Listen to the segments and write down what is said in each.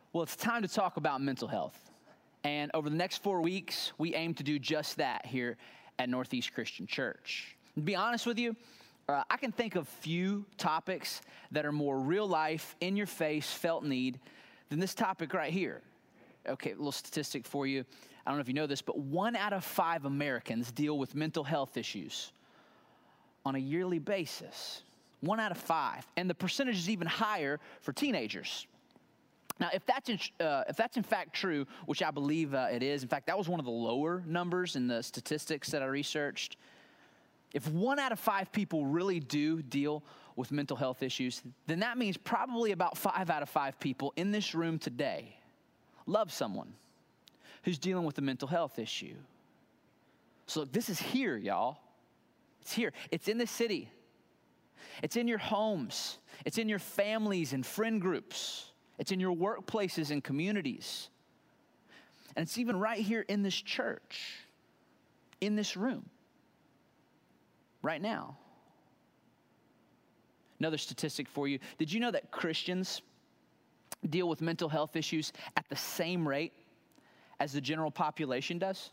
Well, it's time to talk about mental health. And over the next 4 weeks, we aim to do just that here at Northeast Christian Church. To be honest with you, I can think of few topics that are more real life, in your face, felt need than this topic right here. Okay, a little statistic for you. I don't know if you know this, but 1 out of 5 Americans deal with mental health issues on a yearly basis. 1 out of 5. And the percentage is even higher for teenagers. Now, if that's in fact true, which I believe it is, in fact, that was one of the lower numbers in the statistics that I researched. If 1 out of 5 people really do deal with mental health issues, then that means probably about 5 out of 5 people in this room today love someone who's dealing with a mental health issue. So look, this is here, y'all. It's here. It's in the city. It's in your homes. It's in your families and friend groups. It's in your workplaces and communities. And it's even right here in this church, in this room, right now. Another statistic for you. Did you know that Christians deal with mental health issues at the same rate as the general population does?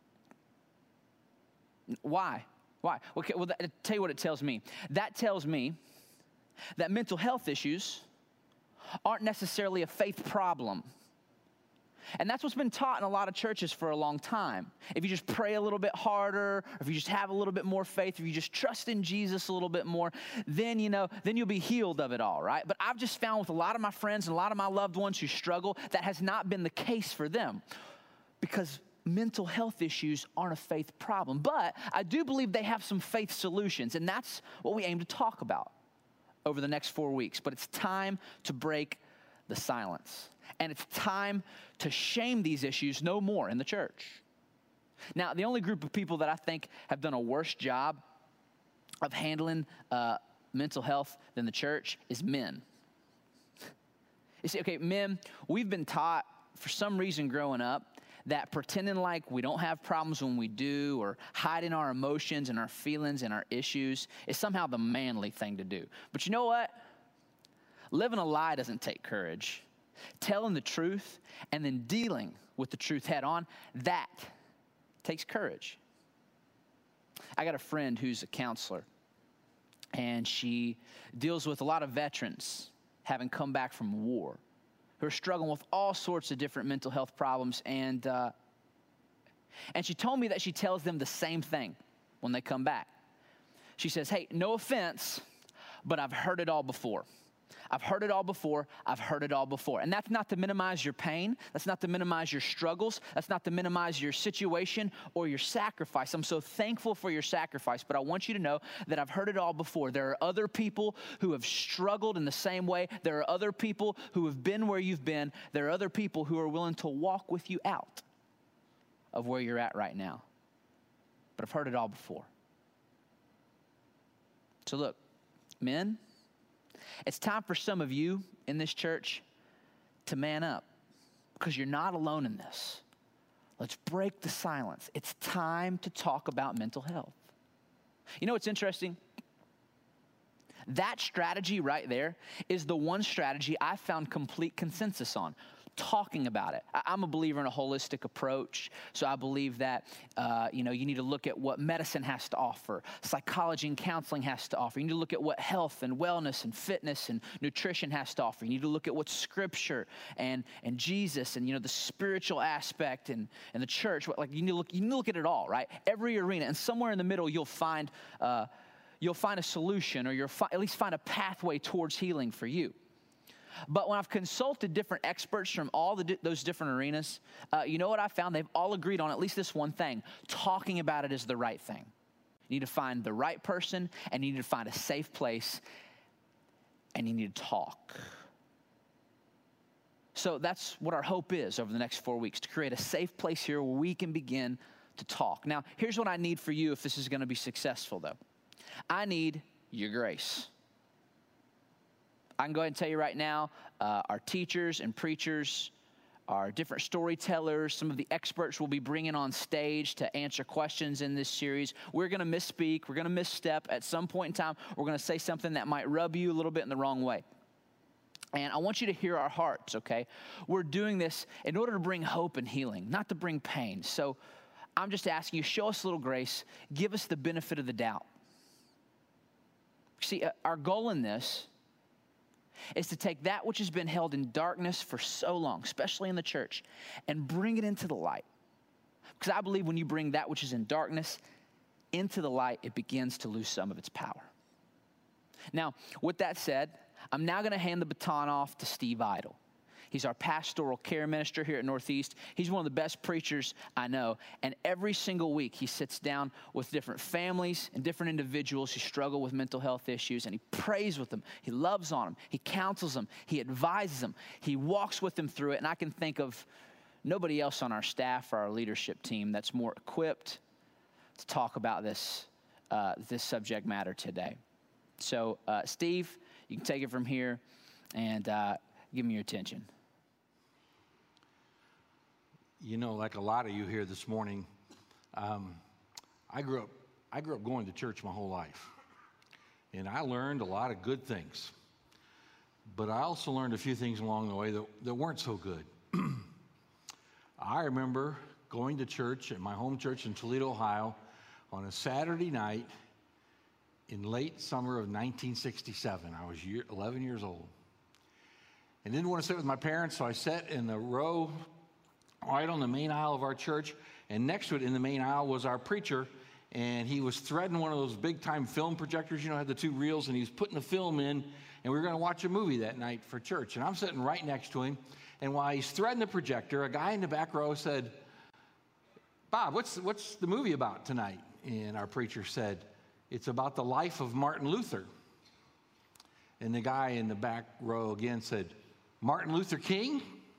Why? Okay, well, I'll tell you what it tells me. That tells me that mental health issues aren't necessarily a faith problem. And that's what's been taught in a lot of churches for a long time. If you just pray a little bit harder, or if you just have a little bit more faith, if you just trust in Jesus a little bit more, then you'll be healed of it all, right? But I've just found with a lot of my friends and a lot of my loved ones who struggle, that has not been the case for them, because mental health issues aren't a faith problem. But I do believe they have some faith solutions, and that's what we aim to talk about over the next 4 weeks. But it's time to break the silence. And it's time to shame these issues no more in the church. Now, the only group of people that I think have done a worse job of handling mental health than the church is men. You see, okay, men, we've been taught for some reason growing up that pretending like we don't have problems when we do, or hiding our emotions and our feelings and our issues, is somehow the manly thing to do. But you know what? Living a lie doesn't take courage. Telling the truth and then dealing with the truth head on, that takes courage. I got a friend who's a counselor, and she deals with a lot of veterans having come back from war, who are struggling with all sorts of different mental health problems. And she told me that she tells them the same thing when they come back. She says, hey, no offense, but I've heard it all before. I've heard it all before. I've heard it all before. And that's not to minimize your pain. That's not to minimize your struggles. That's not to minimize your situation or your sacrifice. I'm so thankful for your sacrifice, but I want you to know that I've heard it all before. There are other people who have struggled in the same way. There are other people who have been where you've been. There are other people who are willing to walk with you out of where you're at right now. But I've heard it all before. So look, men, it's time for some of you in this church to man up, because you're not alone in this. Let's break the silence. It's time to talk about mental health. You know what's interesting? That strategy right there is the one strategy I found complete consensus on. Talking about it. I'm a believer in a holistic approach, so I believe that you need to look at what medicine has to offer, psychology and counseling has to offer. You need to look at what health and wellness and fitness and nutrition has to offer. You need to look at what Scripture and Jesus and the spiritual aspect and the church. You need to look at it all, right? Every arena, and somewhere in the middle you'll find a solution, or at least find a pathway towards healing for you. But when I've consulted different experts from all those different arenas, you know what I found? They've all agreed on at least this one thing. Talking about it is the right thing. You need to find the right person, and you need to find a safe place, and you need to talk. So that's what our hope is over the next 4 weeks, to create a safe place here where we can begin to talk. Now, here's what I need for you if this is going to be successful, though. I need your grace. I can go ahead and tell you right now, our teachers and preachers, our different storytellers, some of the experts we'll be bringing on stage to answer questions in this series. We're going to misspeak. We're going to misstep. At some point in time, we're going to say something that might rub you a little bit in the wrong way. And I want you to hear our hearts, okay? We're doing this in order to bring hope and healing, not to bring pain. So I'm just asking you, show us a little grace. Give us the benefit of the doubt. See, our goal in this is to take that which has been held in darkness for so long, especially in the church, and bring it into the light. Because I believe when you bring that which is in darkness into the light, it begins to lose some of its power. Now, with that said, I'm now going to hand the baton off to Steve Idle. He's our pastoral care minister here at Northeast. He's one of the best preachers I know. And every single week he sits down with different families and different individuals who struggle with mental health issues, and he prays with them. He loves on them. He counsels them. He advises them. He walks with them through it. And I can think of nobody else on our staff or our leadership team that's more equipped to talk about this subject matter today. So, Steve, you can take it from here and give me your attention. You know, like a lot of you here this morning, I grew up going to church my whole life. And I learned a lot of good things. But I also learned a few things along the way that weren't so good. I remember going to church at my home church in Toledo, Ohio, on a Saturday night in late summer of 1967. I was 11 years old. And didn't want to sit with my parents, so I sat in the row right on the main aisle of our church, and next to it in the main aisle was our preacher, and he was threading one of those big-time film projectors, you know, had the two reels, and he was putting the film in, and we were going to watch a movie that night for church. And I'm sitting right next to him, and while he's threading the projector, a guy in the back row said, "Bob, what's the movie about tonight?" And our preacher said, "It's about the life of Martin Luther." And the guy in the back row again said, "Martin Luther King?"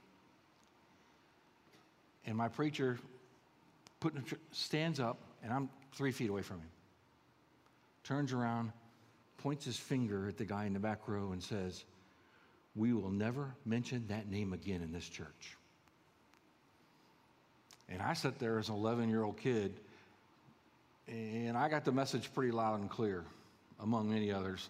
And my preacher stands up, and I'm 3 feet away from him, turns around, points his finger at the guy in the back row and says, "We will never mention that name again in this church." And I sat there as an 11-year-old kid, and I got the message pretty loud and clear, among many others.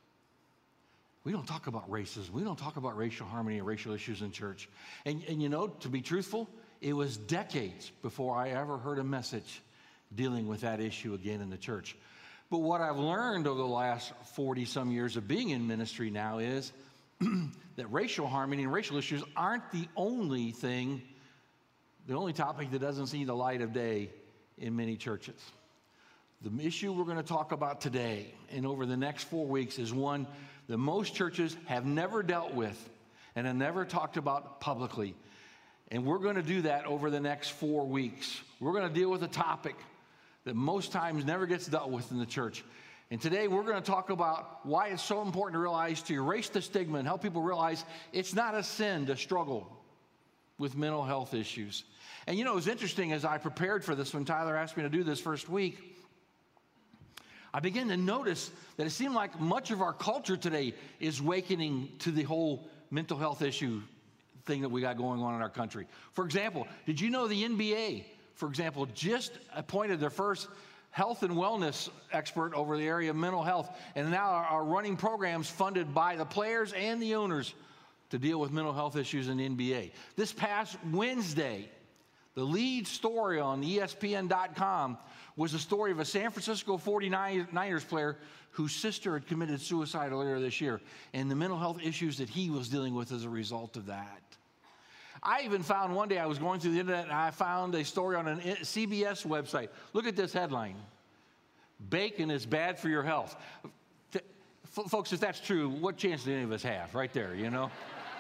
We don't talk about racism. We don't talk about racial harmony and racial issues in church. And you know, to be truthful, it was decades before I ever heard a message dealing with that issue again in the church. But what I've learned over the last 40-some years of being in ministry now is that racial harmony and racial issues aren't the only topic that doesn't see the light of day in many churches. The issue we're going to talk about today and over the next 4 weeks is one that most churches have never dealt with and have never talked about publicly. And we're going to do that over the next 4 weeks. We're going to deal with a topic that most times never gets dealt with in the church. And today we're going to talk about why it's so important to realize, to erase the stigma and help people realize it's not a sin to struggle with mental health issues. And you know, it was interesting as I prepared for this, when Tyler asked me to do this first week, I began to notice that it seemed like much of our culture today is awakening to the whole mental health issue thing that we got going on in our country. For example, did you know the NBA, for example, just appointed their first health and wellness expert over the area of mental health, and now are running programs funded by the players and the owners to deal with mental health issues in the NBA. This past Wednesday, the lead story on ESPN.com was the story of a San Francisco 49ers player whose sister had committed suicide earlier this year, and the mental health issues that he was dealing with as a result of that. I even found one day, I was going through the internet, and I found a story on a CBS website. Look at this headline: "Bacon is bad for your health." Folks, if that's true, what chance do any of us have? Right there, you know?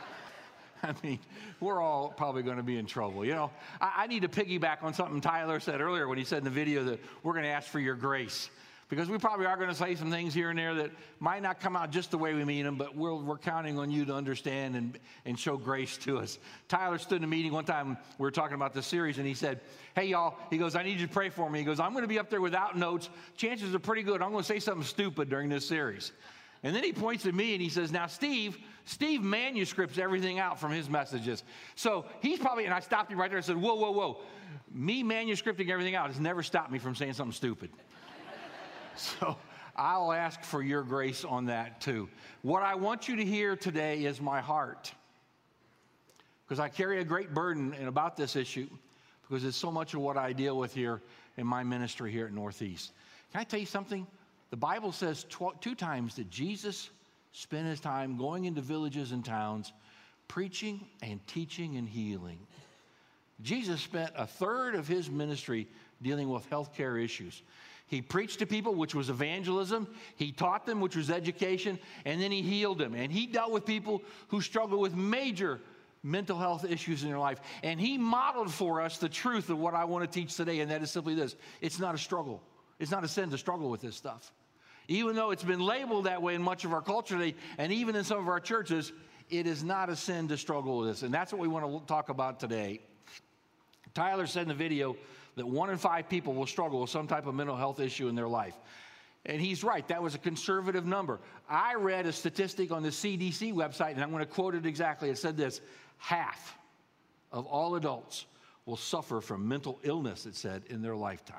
I mean, we're all probably going to be in trouble. You know, I need to piggyback on something Tyler said earlier when he said in the video that we're going to ask for your grace. Because we probably are going to say some things here and there that might not come out just the way we mean them, but we're counting on you to understand and show grace to us. Tyler stood in a meeting one time, we were talking about the series, and he said, "Hey, y'all," he goes, "I need you to pray for me." He goes, "I'm going to be up there without notes. Chances are pretty good I'm going to say something stupid during this series." And then he points at me and he says, "Now, Steve manuscripts everything out from his messages. So he's probably," and I stopped him right there and said, whoa. Me manuscripting everything out has never stopped me from saying something stupid. So I'll ask for your grace on that too. What I want you to hear today is my heart, because I carry a great burden about this issue, because it's so much of what I deal with here in my ministry here at Northeast. Can I tell you something? The Bible says 2 times that Jesus spent his time going into villages and towns, preaching and teaching and healing. Jesus spent a third of his ministry dealing with healthcare issues. He preached to people, which was evangelism. He taught them, which was education. And then he healed them. And he dealt with people who struggle with major mental health issues in their life. And he modeled for us the truth of what I want to teach today, and that is simply this. It's not a struggle. It's not a sin to struggle with this stuff. Even though it's been labeled that way in much of our culture today, and even in some of our churches, it is not a sin to struggle with this. And that's what we want to talk about today. Tyler said in the video that 1 in 5 people will struggle with some type of mental health issue in their life. And he's right. That was a conservative number. I read a statistic on the CDC website, and I'm going to quote it exactly. It said this: half of all adults will suffer from mental illness, it said, in their lifetime.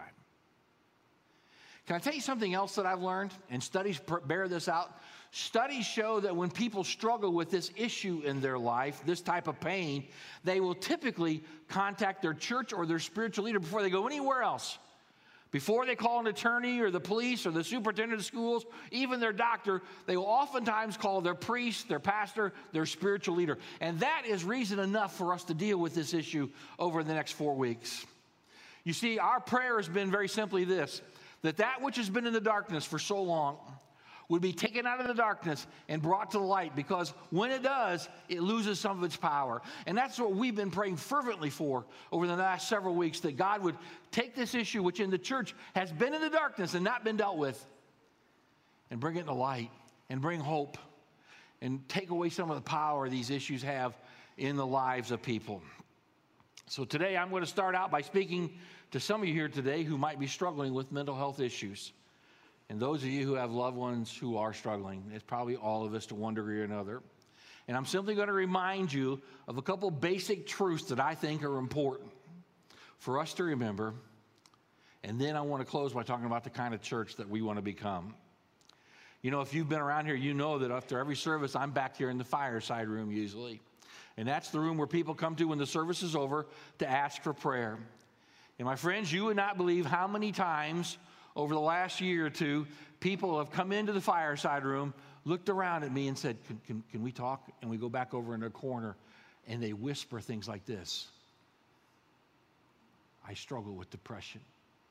Can I tell you something else that I've learned? And studies bear this out. Studies show that when people struggle with this issue in their life, this type of pain, they will typically contact their church or their spiritual leader before they go anywhere else. Before they call an attorney or the police or the superintendent of schools, even their doctor, they will oftentimes call their priest, their pastor, their spiritual leader. And that is reason enough for us to deal with this issue over the next 4 weeks. You see, our prayer has been very simply this: that which has been in the darkness for so long would be taken out of the darkness and brought to the light, because when it does, it loses some of its power. And that's what we've been praying fervently for over the last several weeks, that God would take this issue, which in the church has been in the darkness and not been dealt with, and bring it to light and bring hope and take away some of the power these issues have in the lives of people. So today I'm going to start out by speaking to some of you here today who might be struggling with mental health issues. And those of you who have loved ones who are struggling, it's probably all of us to one degree or another. And I'm simply going to remind you of a couple basic truths that I think are important for us to remember. And then I want to close by talking about the kind of church that we want to become. You know, if you've been around here, you know that after every service, I'm back here in the fireside room usually. And that's the room where people come to when the service is over to ask for prayer. And my friends, you would not believe how many times over the last year or two, people have come into the fireside room, looked around at me and said, can we talk? And we go back over in a corner, and they whisper things like this: I struggle with depression.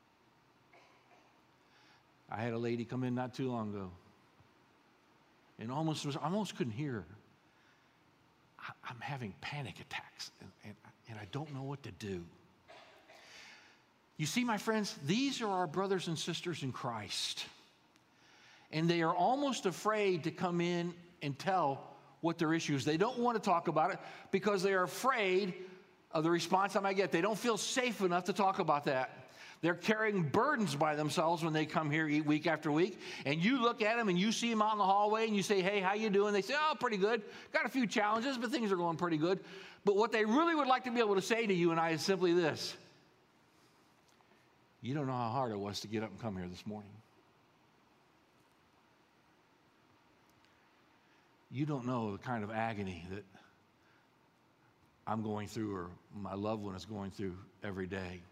I had a lady come in not too long ago, and I almost couldn't hear her. I'm having panic attacks, and I don't know what to do. You see, my friends, these are our brothers and sisters in Christ. And they are almost afraid to come in and tell what their issue is. They don't want to talk about it because they are afraid of the response I might get. They don't feel safe enough to talk about that. They're carrying burdens by themselves when they come here week after week. And you look at them and you see them out in the hallway and you say, hey, how you doing? They say, oh, pretty good. Got a few challenges, but things are going pretty good. But what they really would like to be able to say to you and I is simply this: you don't know how hard it was to get up and come here this morning. You don't know the kind of agony that I'm going through or my loved one is going through every day.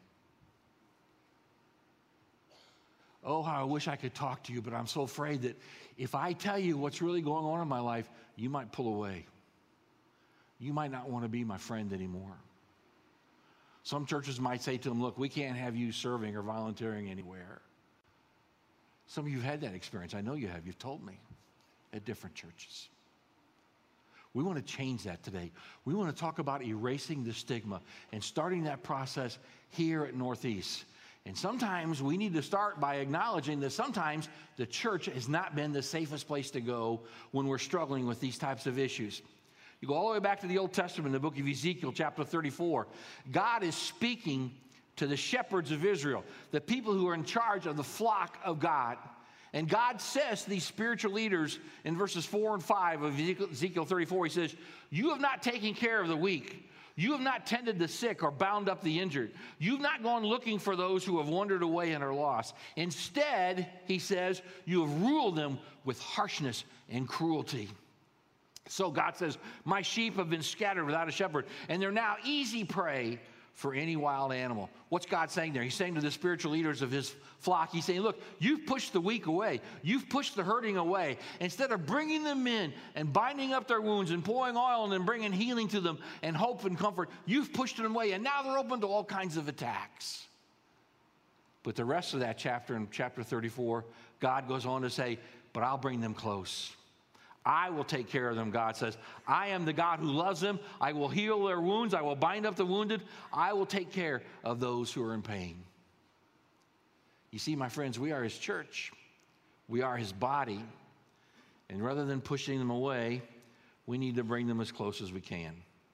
Oh, how I wish I could talk to you, but I'm so afraid that if I tell you what's really going on in my life, you might pull away. You might not want to be my friend anymore. Some churches might say to them, look, we can't have you serving or volunteering anywhere. Some of you have had that experience. I know you have. You've told me at different churches. We want to change that today. We want to talk about erasing the stigma and starting that process here at Northeast. And sometimes we need to start by acknowledging that sometimes the church has not been the safest place to go when we're struggling with these types of issues. You go all the way back to the Old Testament, the book of Ezekiel, chapter 34. God is speaking to the shepherds of Israel, the people who are in charge of the flock of God. And God says to these spiritual leaders in verses 4 and 5 of Ezekiel 34, he says, you have not taken care of the weak. You have not tended the sick or bound up the injured. You've not gone looking for those who have wandered away and are lost. Instead, he says, you have ruled them with harshness and cruelty. So God says, my sheep have been scattered without a shepherd, and they're now easy prey for any wild animal. What's God saying there? He's saying to the spiritual leaders of his flock, he's saying, look, you've pushed the weak away. You've pushed the hurting away. Instead of bringing them in and binding up their wounds and pouring oil and then bringing healing to them and hope and comfort, you've pushed them away, and now they're open to all kinds of attacks. But the rest of that chapter, in chapter 34, God goes on to say, but I'll bring them close. I will take care of them, God says. I am the God who loves them. I will heal their wounds. I will bind up the wounded. I will take care of those who are in pain. You see, my friends, we are his church. We are his body. And rather than pushing them away, we need to bring them as close as we can.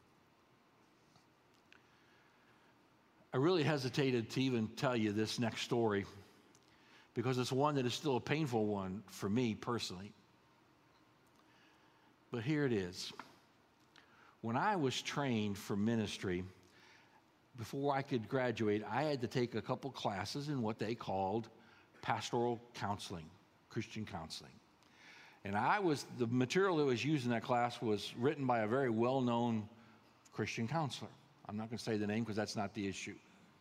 I really hesitated to even tell you this next story because it's one that is still a painful one for me personally. But here it is. When I was trained for ministry, before I could graduate, I had to take a couple classes in what they called pastoral counseling, Christian counseling. And the material that was used in that class was written by a very well-known Christian counselor. I'm not going to say the name because that's not the issue.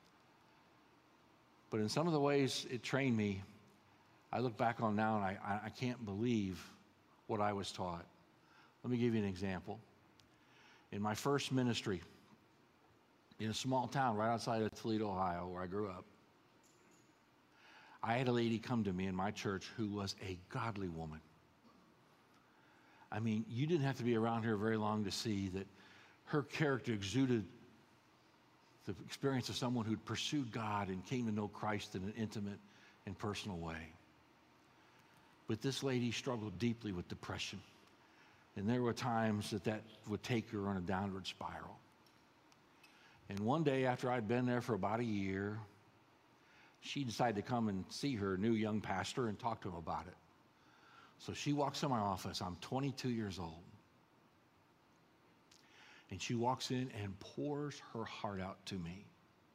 But in some of the ways it trained me, I look back on now and I can't believe what I was taught. Let me give you an example. In my first ministry, in a small town right outside of Toledo, Ohio, where I grew up, I had a lady come to me in my church who was a godly woman. I mean, you didn't have to be around here very long to see that her character exuded the experience of someone who'd pursued God and came to know Christ in an intimate and personal way. But this lady struggled deeply with depression. And there were times that would take her on a downward spiral. And one day after I'd been there for about a year, she decided to come and see her new young pastor and talk to him about it. So she walks in my office. I'm 22 years old. And she walks in and pours her heart out to me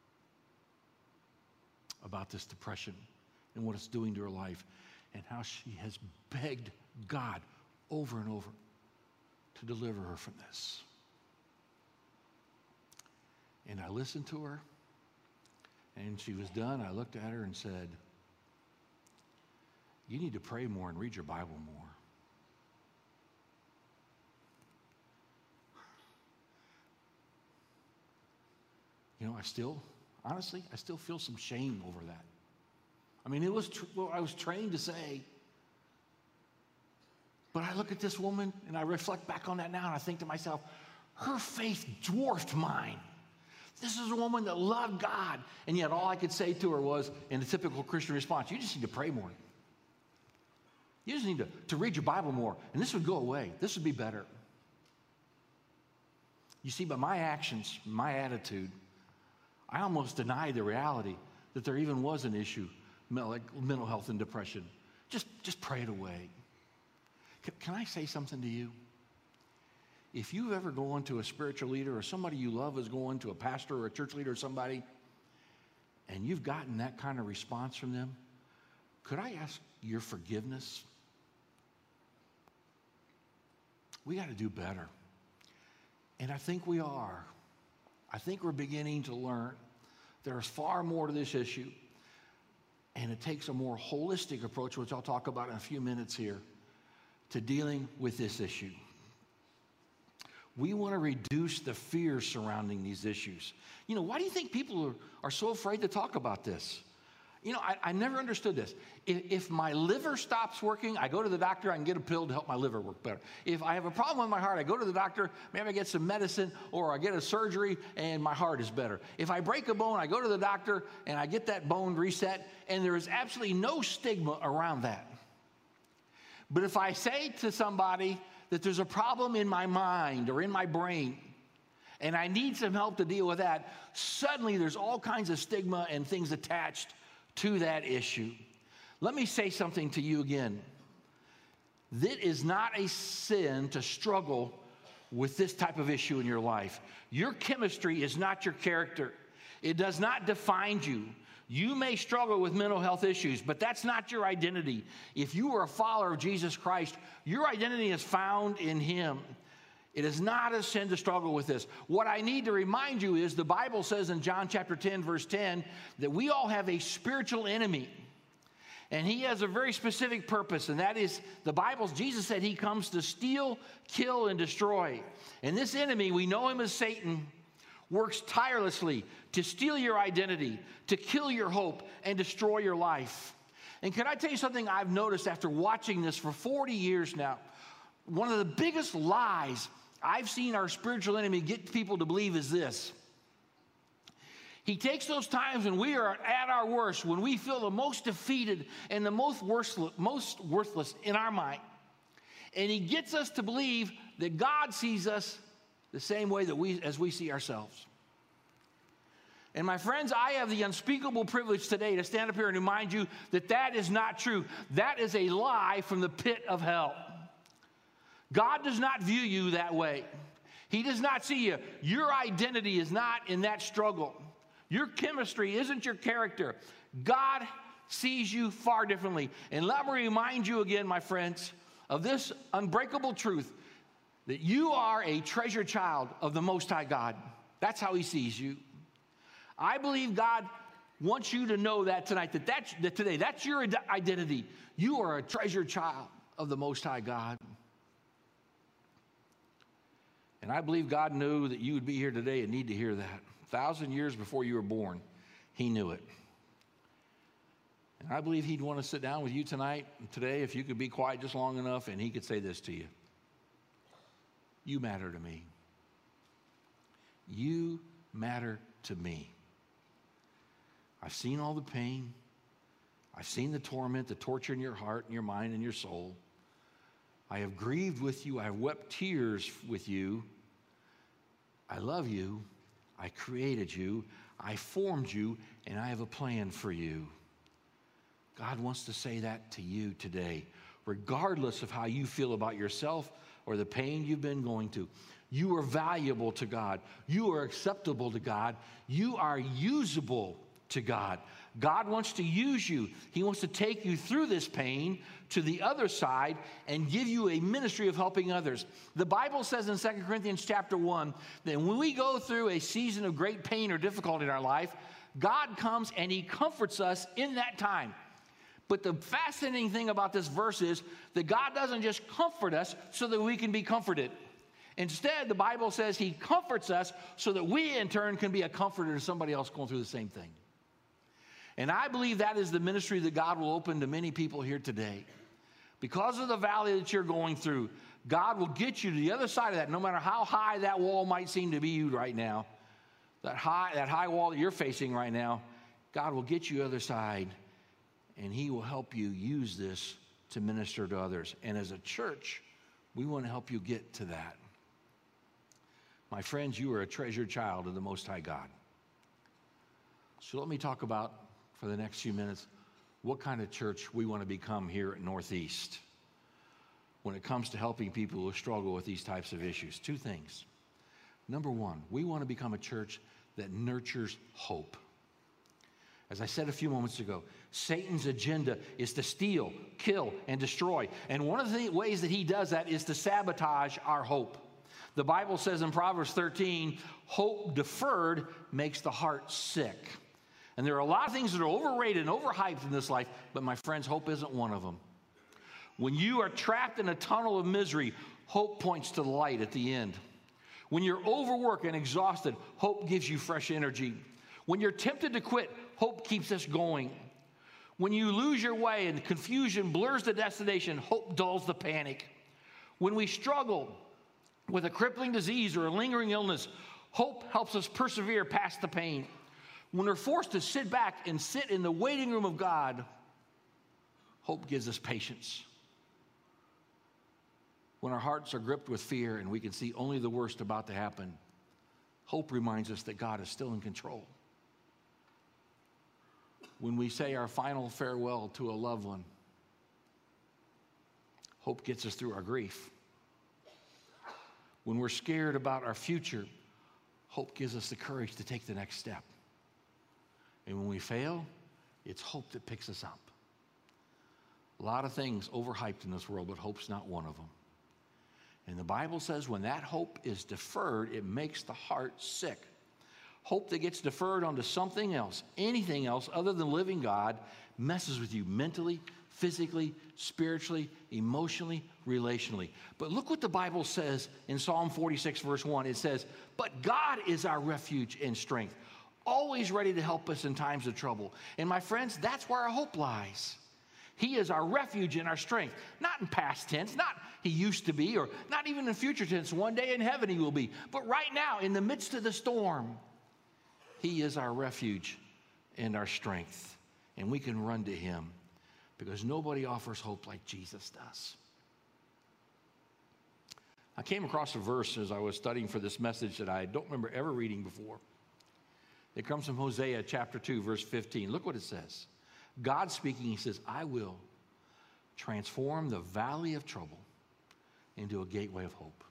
about this depression and what it's doing to her life and how she has begged God over and over to deliver her from this. And I listened to her, and she was done. I looked at her and said, you need to pray more and read your Bible more. You know, honestly, I still feel some shame over that. I mean, it was what I was trained to say. But I look at this woman and I reflect back on that now and I think to myself, her faith dwarfed mine. This is a woman that loved God. And yet all I could say to her was, in a typical Christian response, you just need to pray more. You just need to read your Bible more. And this would go away. This would be better. You see, by my actions, my attitude, I almost denied the reality that there even was an issue, like mental health and depression. Just pray it away. Can I say something to you? If you've ever gone to a spiritual leader or somebody you love is going to a pastor or a church leader or somebody, and you've gotten that kind of response from them, could I ask your forgiveness? We got to do better. And I think we are. I think we're beginning to learn there's far more to this issue, and it takes a more holistic approach, which I'll talk about in a few minutes here, to dealing with this issue. We want to reduce the fear surrounding these issues. You know, why do you think people are so afraid to talk about this? You know, I never understood this. If my liver stops working, I go to the doctor, I can get a pill to help my liver work better. If I have a problem with my heart, I go to the doctor, maybe I get some medicine, or I get a surgery, and my heart is better. If I break a bone, I go to the doctor, and I get that bone reset, and there is absolutely no stigma around that. But if I say to somebody that there's a problem in my mind or in my brain, and I need some help to deal with that, suddenly there's all kinds of stigma and things attached to that issue. Let me say something to you again. It is not a sin to struggle with this type of issue in your life. Your chemistry is not your character. It does not define you. You may struggle with mental health issues, but that's not your identity. If you are a follower of Jesus Christ, your identity is found in Him. It is not a sin to struggle with this. What I need to remind you is the Bible says in John chapter 10, verse 10, that we all have a spiritual enemy. And he has a very specific purpose, and that is, Jesus said he comes to steal, kill, and destroy. And this enemy, we know him as Satan, works tirelessly to steal your identity, to kill your hope, and destroy your life. And can I tell you something I've noticed after watching this for 40 years now? One of the biggest lies I've seen our spiritual enemy get people to believe is this. He takes those times when we are at our worst, when we feel the most defeated and the most worthless in our mind, and he gets us to believe that God sees us the same way as we see ourselves. And my friends, I have the unspeakable privilege today to stand up here and remind you that that is not true. That is a lie from the pit of hell. God does not view you that way. He does not see you. Your identity is not in that struggle. Your chemistry isn't your character. God sees you far differently. And let me remind you again, my friends, of this unbreakable truth, that you are a treasured child of the Most High God. That's how He sees you. I believe God wants you to know that tonight, that today, that's your identity. You are a treasured child of the Most High God. And I believe God knew that you would be here today and need to hear that. 1,000 years before you were born, He knew it. And I believe He'd want to sit down with you today, if you could be quiet just long enough, and He could say this to you. You matter to me. You matter to me. I've seen all the pain. I've seen the torment, the torture in your heart and your mind and your soul. I have grieved with you. I have wept tears with you. I love you. I created you. I formed you, and I have a plan for you. God wants to say that to you today, regardless of how you feel about yourself or the pain you've been going through. You are valuable to God. You are acceptable to God. You are usable to God. God wants to use you. He wants to take you through this pain to the other side and give you a ministry of helping others. The Bible says in 2 Corinthians chapter 1 that when we go through a season of great pain or difficulty in our life, God comes and He comforts us in that time. But the fascinating thing about this verse is that God doesn't just comfort us so that we can be comforted. Instead, the Bible says He comforts us so that we in turn can be a comforter to somebody else going through the same thing. And I believe that is the ministry that God will open to many people here today. Because of the valley that you're going through, God will get you to the other side of that, no matter how high that wall might seem to be you right now. That high wall that you're facing right now, God will get you to the other side, and He will help you use this to minister to others. And as a church, we want to help you get to that. My friends, you are a treasured child of the Most High God. So let me talk about, for the next few minutes, what kind of church we want to become here at Northeast when it comes to helping people who struggle with these types of issues. Two things. Number one, we want to become a church that nurtures hope. As I said a few moments ago, Satan's agenda is to steal, kill, and destroy. And one of the ways that he does that is to sabotage our hope. The Bible says in Proverbs 13, hope deferred makes the heart sick. And there are a lot of things that are overrated and overhyped in this life, but my friends, hope isn't one of them. When you are trapped in a tunnel of misery, hope points to the light at the end. When you're overworked and exhausted, hope gives you fresh energy. When you're tempted to quit, hope keeps us going. When you lose your way and confusion blurs the destination, hope dulls the panic. When we struggle with a crippling disease or a lingering illness, hope helps us persevere past the pain. When we're forced to sit back and sit in the waiting room of God, hope gives us patience. When our hearts are gripped with fear and we can see only the worst about to happen, hope reminds us that God is still in control. When we say our final farewell to a loved one, hope gets us through our grief. When we're scared about our future, hope gives us the courage to take the next step. And when we fail, it's hope that picks us up. A lot of things overhyped in this world, but hope's not one of them. And the Bible says when that hope is deferred, it makes the heart sick. Hope that gets deferred onto something else, anything else other than living God, messes with you mentally, physically, spiritually, emotionally, relationally. But look what the Bible says in Psalm 46, verse 1. It says, "But God is our refuge and strength, always ready to help us in times of trouble." And my friends, that's where our hope lies. He is our refuge and our strength. Not in past tense, not he used to be, or not even in future tense. One day in heaven he will be. But right now, in the midst of the storm, he is our refuge and our strength. And we can run to him because nobody offers hope like Jesus does. I came across a verse as I was studying for this message that I don't remember ever reading before. It comes from Hosea chapter 2, verse 15. Look what it says. God speaking, he says, "I will transform the valley of trouble into a gateway of hope."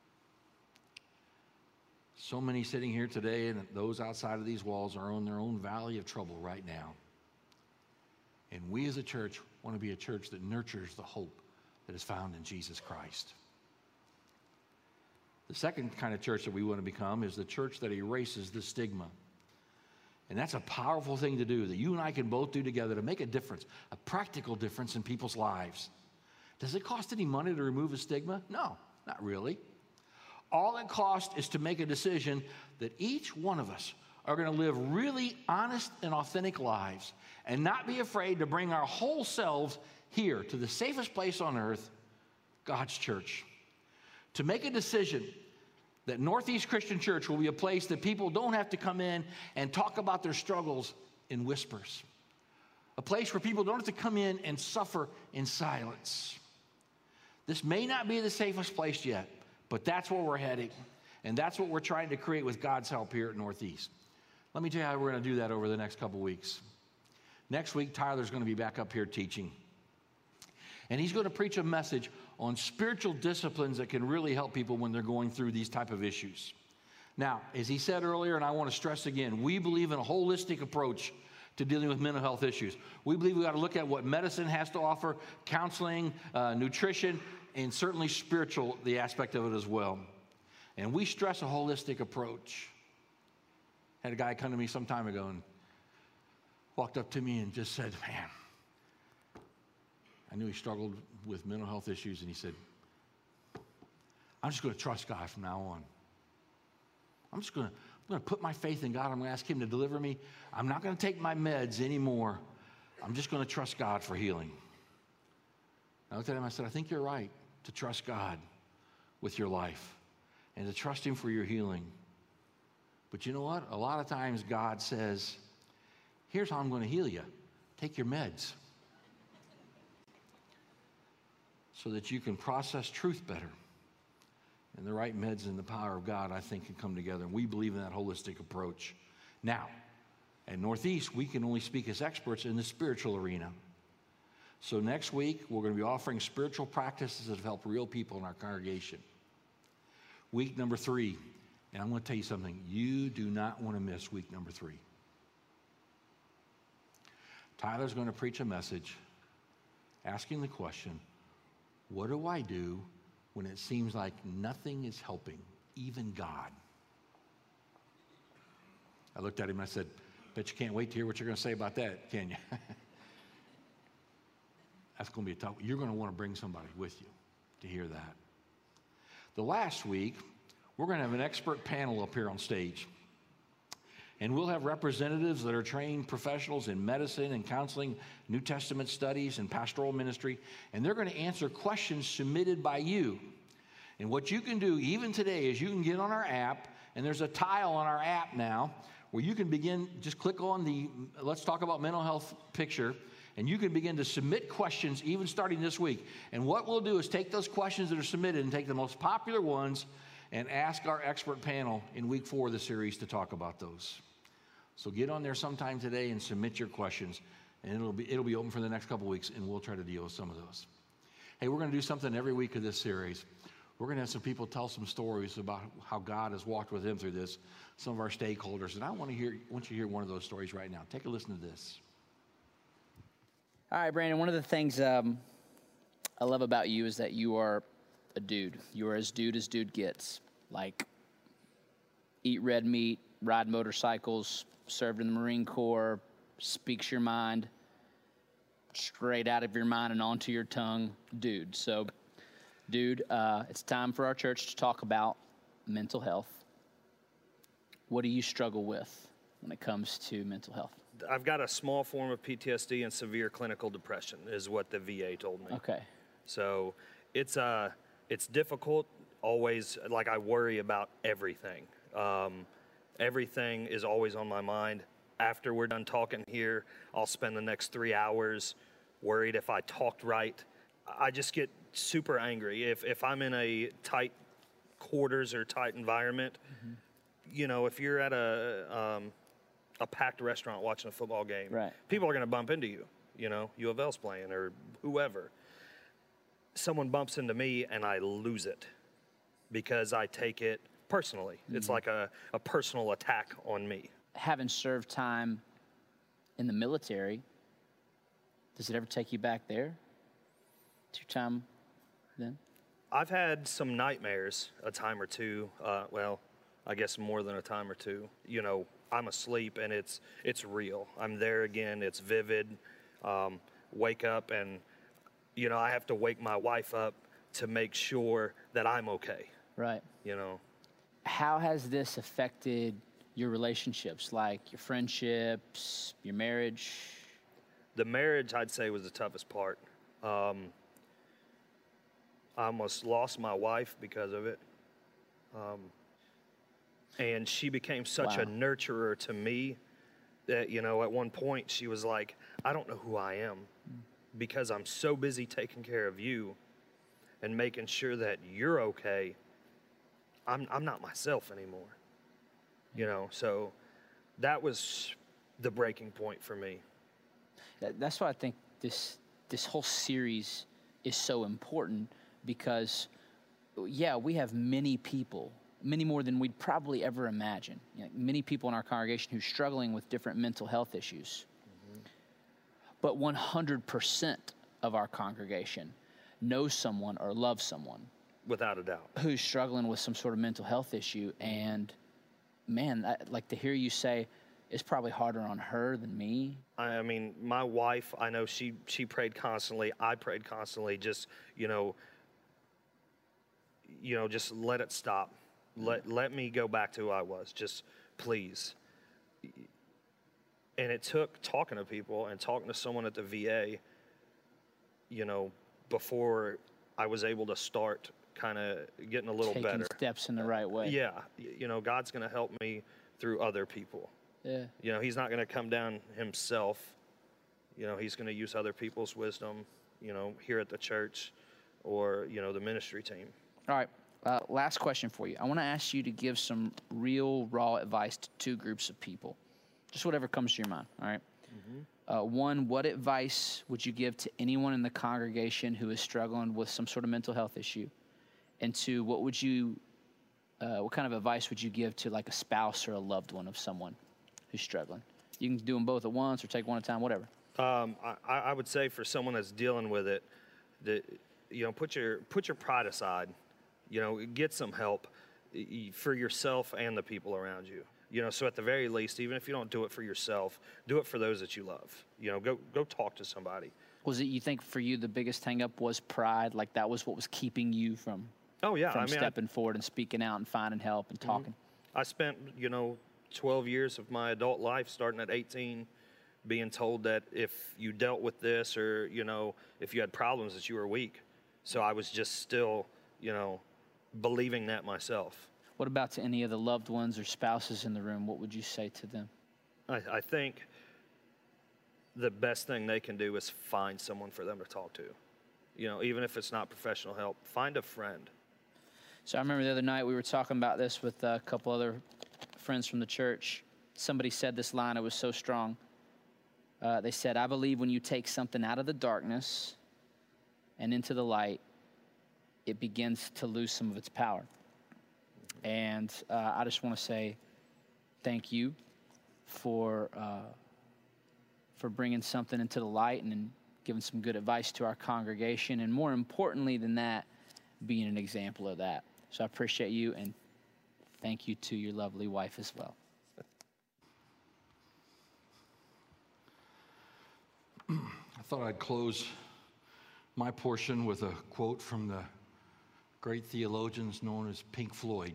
So many sitting here today and those outside of these walls are on their own valley of trouble right now. And we as a church want to be a church that nurtures the hope that is found in Jesus Christ. The second kind of church that we want to become is the church that erases the stigma. And that's a powerful thing to do that you and I can both do together to make a difference, a practical difference in people's lives. Does it cost any money to remove a stigma? No, not really. All it costs is to make a decision that each one of us are going to live really honest and authentic lives and not be afraid to bring our whole selves here to the safest place on earth, God's church. To make a decision that Northeast Christian Church will be a place that people don't have to come in and talk about their struggles in whispers. A place where people don't have to come in and suffer in silence. This may not be the safest place yet, but that's where we're heading. And that's what we're trying to create with God's help here at Northeast. Let me tell you how we're going to do that over the next couple weeks. Next week, Tyler's going to be back up here teaching. And he's going to preach a message on spiritual disciplines that can really help people when they're going through these type of issues. Now, as he said earlier, and I want to stress again, we believe in a holistic approach to dealing with mental health issues. We believe we got to look at what medicine has to offer, counseling, nutrition, and certainly spiritual, the aspect of it as well. And we stress a holistic approach. Had a guy come to me some time ago and walked up to me and just said, "Man," I knew he struggled with mental health issues, and he said, "I'm just going to trust God from now on. I'm going to put my faith in God. I'm going to ask him to deliver me. I'm not going to take my meds anymore. I'm just going to trust God for healing." I looked at him, I said, "I think you're right to trust God with your life and to trust him for your healing. But you know what? A lot of times God says, here's how I'm going to heal you. Take your meds so that you can process truth better." And the right meds and the power of God, I think, can come together. And we believe in that holistic approach. Now, at Northeast, we can only speak as experts in the spiritual arena. So next week, we're going to be offering spiritual practices that have helped real people in our congregation. Week number 3, and I'm going to tell you something. You do not want to miss week number 3. Tyler's going to preach a message asking the question, what do I do when it seems like nothing is helping, even God? I looked at him and I said, "Bet you can't wait to hear what you're going to say about that, can you?" That's going to be a tough. You're going to want to bring somebody with you to hear that. The last week, we're going to have an expert panel up here on stage. And we'll have representatives that are trained professionals in medicine and counseling, New Testament studies, and pastoral ministry. And they're going to answer questions submitted by you. And what you can do even today is you can get on our app, and there's a tile on our app now where you can begin, just click on the Let's Talk About Mental Health picture, and you can begin to submit questions even starting this week. And what we'll do is take those questions that are submitted and take the most popular ones and ask our expert panel in week 4 of the series to talk about those. So get on there sometime today and submit your questions, and it'll be open for the next couple weeks, and we'll try to deal with some of those. Hey, we're going to do something every week of this series. We're going to have some people tell some stories about how God has walked with them through this, some of our stakeholders. And I want you to hear one of those stories right now. Take a listen to this. All right, Brandon, one of the things I love about you is that you are a dude. You are as dude gets. Like, eat red meat, ride motorcycles, served in the Marine Corps, speaks your mind, straight out of your mind and onto your tongue, dude. So, dude, it's time for our church to talk about mental health. What do you struggle with when it comes to mental health? I've got a small form of PTSD and severe clinical depression, is what the VA told me. Okay. So it's difficult. Always, like, I worry about everything. Everything is always on my mind. After we're done talking here, I'll spend the next 3 hours worried if I talked right. I just get super angry. If I'm in a tight quarters or tight environment, you know, if you're at a packed restaurant watching a football game, right, people are going to bump into you. You know, U of L's playing or whoever. Someone bumps into me and I lose it because I take it personally. It's like a personal attack on me. Having served time in the military, does it ever take you back there to your time then? I've had some nightmares a time or two. Well, I guess more than a time or two. You know, I'm asleep and it's real. I'm there again. It's vivid. Wake up and, you know, I have to wake my wife up to make sure that I'm okay. Right. You know. How has this affected your relationships, like your friendships, your marriage? The marriage, I'd say, was the toughest part. I almost lost my wife because of it. And she became such a nurturer to me that, you know, at one point she was like, I don't know who I am because I'm so busy taking care of you and making sure that you're okay. I'm not myself anymore. You know, so that was the breaking point for me. That's why I think this whole series is so important because, yeah, we have many people, many more than we'd probably ever imagine. You know, many people in our congregation who are struggling with different mental health issues. But 100% of our congregation knows someone or loves someone. Without a doubt. Who's struggling with some sort of mental health issue. And, man, like to hear you say it's probably harder on her than me. I mean, my wife, I know she prayed constantly. I prayed constantly. Just, you know, just let it stop. Let me go back to who I was. Just please. And it took talking to people and talking to someone at the VA, you know, before I was able to start kind of getting a little better. Taking steps in the right way. Yeah. You know, God's going to help me through other people. Yeah. You know, he's not going to come down himself. You know, he's going to use other people's wisdom, you know, here at the church or, you know, the ministry team. All right. Last question for you. I want to ask you to give some real raw advice to two groups of people. Just whatever comes to your mind, all right? One, what advice would you give to anyone in the congregation who is struggling with some sort of mental health issue? And two, what kind of advice would you give to like a spouse or a loved one of someone who's struggling? You can do them both at once or take one at a time, whatever. I would say for someone that's dealing with it, that, you know, put your pride aside. You know, get some help for yourself and the people around you. You know, so at the very least, even if you don't do it for yourself, do it for those that you love. You know, go talk to somebody. Was it, you think, for you, the biggest hang up was pride? Like that was what was keeping you from stepping forward and speaking out and finding help and talking? I spent, you know, 12 years of my adult life, starting at 18, being told that if you dealt with this or, you know, if you had problems, that you were weak. So I was just still, you know, believing that myself. What about to any of the loved ones or spouses in the room? What would you say to them? I think the best thing they can do is find someone for them to talk to. You know, even if it's not professional help, find a friend. So I remember the other night we were talking about this with a couple other friends from the church. Somebody said this line, it was so strong. They said, I believe when you take something out of the darkness and into the light, it begins to lose some of its power. And I just want to say thank you for bringing something into the light and giving some good advice to our congregation, and more importantly than that, being an example of that. So I appreciate you, and thank you to your lovely wife as well. I thought I'd close my portion with a quote from the great theologians known as Pink Floyd.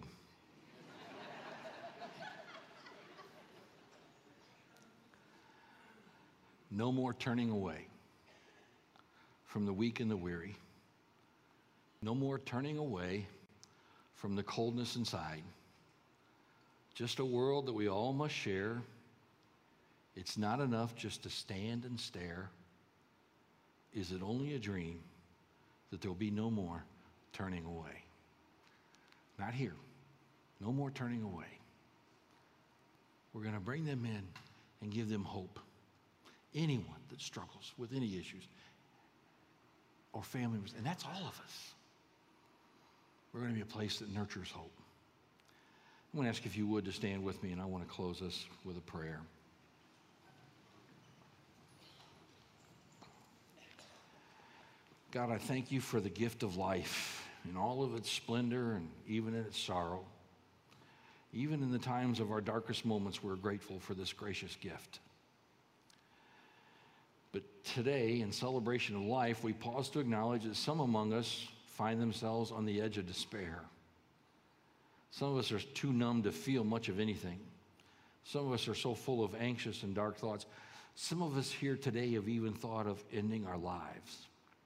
No more turning away from the weak and the weary. No more turning away from the coldness inside. Just a world that we all must share. It's not enough just to stand and stare. Is it only a dream that there'll be no more turning away? Not here. No more turning away. We're going to bring them in and give them hope. Anyone that struggles with any issues or family members, and that's all of us. We're going to be a place that nurtures hope. I'm going to ask if you would to stand with me, and I want to close us with a prayer. God, I thank you for the gift of life in all of its splendor and even in its sorrow. Even in the times of our darkest moments, we're grateful for this gracious gift. But today, in celebration of life, we pause to acknowledge that some among us find themselves on the edge of despair. Some of us are too numb to feel much of anything. Some of us are so full of anxious and dark thoughts. Some of us here today have even thought of ending our lives.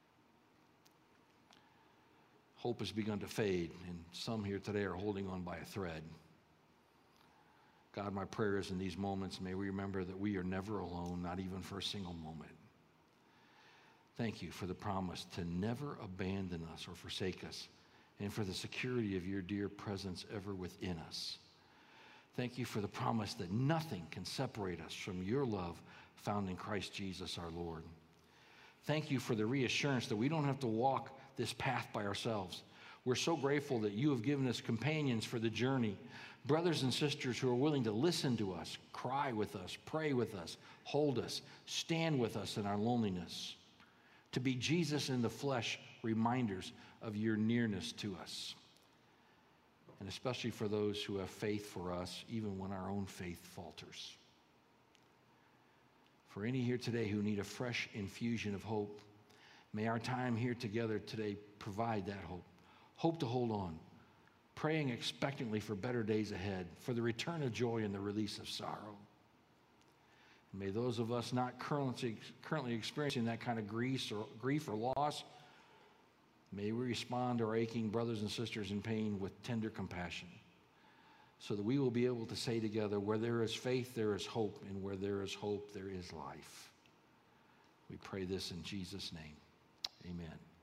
Hope has begun to fade, and some here today are holding on by a thread. God, my prayer is in these moments, may we remember that we are never alone, not even for a single moment. Thank you for the promise to never abandon us or forsake us, and for the security of your dear presence ever within us. Thank you for the promise that nothing can separate us from your love found in Christ Jesus our Lord. Thank you for the reassurance that we don't have to walk this path by ourselves. We're so grateful that you have given us companions for the journey, brothers and sisters who are willing to listen to us, cry with us, pray with us, hold us, stand with us in our loneliness, to be Jesus in the flesh reminders of your nearness to us, and especially for those who have faith for us even when our own faith falters. For any here today who need a fresh infusion of hope, may our time here together today provide that hope. Hope to hold on, praying expectantly for better days ahead, for the return of joy and the release of sorrow. And may those of us not currently experiencing that kind of grief or loss, may we respond to our aching brothers and sisters in pain with tender compassion, so that we will be able to say together, where there is faith, there is hope, and where there is hope, there is life. We pray this in Jesus' name. Amen.